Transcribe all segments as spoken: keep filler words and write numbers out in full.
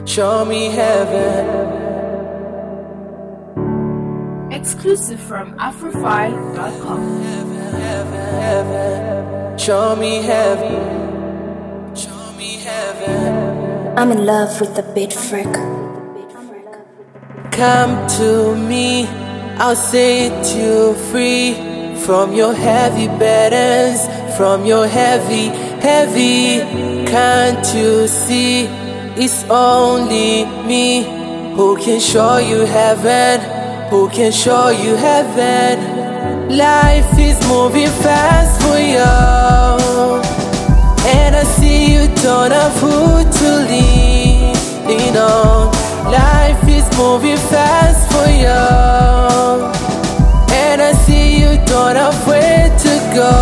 show me heaven. Exclusive from Afrofy dot com. Show me heaven. Show me heaven. I'm in love with the beat freak. Come to me, I'll set you free from your heavy burdens, from your heavy, heavy. Can't you see? It's only me who can show you heaven, who can show you heaven. Life is moving fast for you, and I see you don't have who to lean, lean on. Life is moving fast for you, and I see you don't have where to go.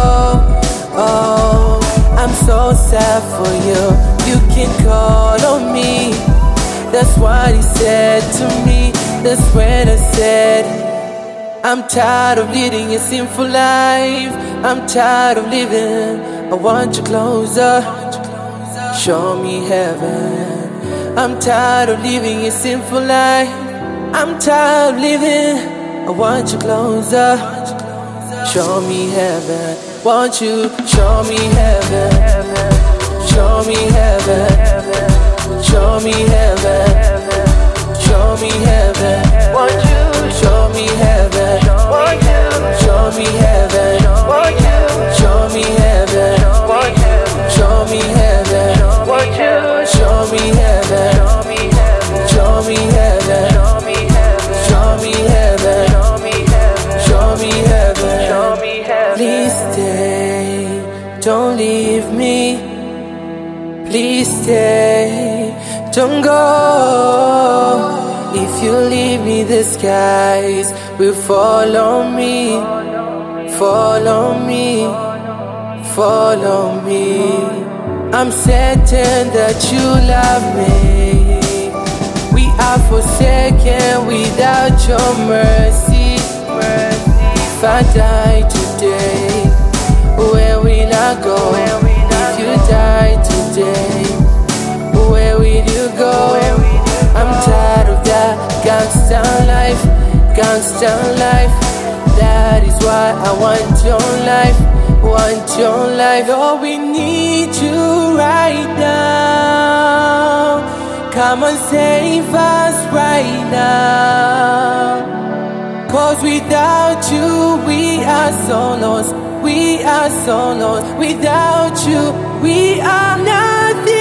Oh, I'm so sad for you. You can call on me. That's what he said to me. That's when I said, I'm tired of leading a sinful life. I'm tired of living. I want you closer. Show me heaven. I'm tired of living a sinful life. I'm tired of living. I want you closer. Show me heaven. Won't you show me heaven? Show me heaven. Show me heaven. Show me heaven. Won't you show me heaven? Won't you show me heaven? Won't you show me heaven? Won't you show me heaven? Won't you show me heaven? Show me heaven. Show me heaven. Show me heaven. Please stay, don't leave me. Please stay, don't go. If you leave me, the skies will follow me, follow me, follow me. I'm certain that you love me. We are forsaken without your mercy. If I die today, where will I go? If you die today, where will you go? I'm tired of that gangsta life, gangsta life. That is why I want your life, want your life. Oh, we need you right now. Come and save us right now. Cause without you, we are so lost. We are so lost. Without you, we are nothing.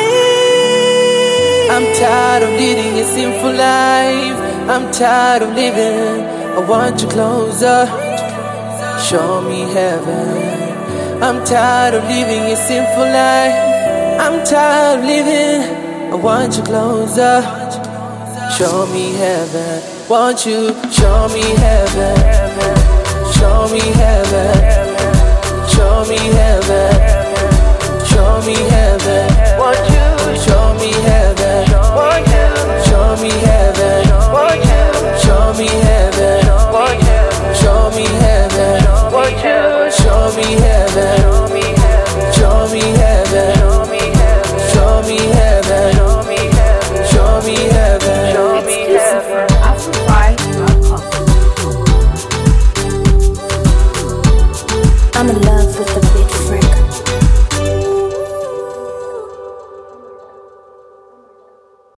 I'm tired of leading a sinful life. I'm tired of living. I want you closer. Show me heaven. I'm tired of living a sinful life. I'm tired of living. I want you closer. Show me heaven. Won't you show me heaven? Show me heaven. Show me heaven. Show me heaven. Won't you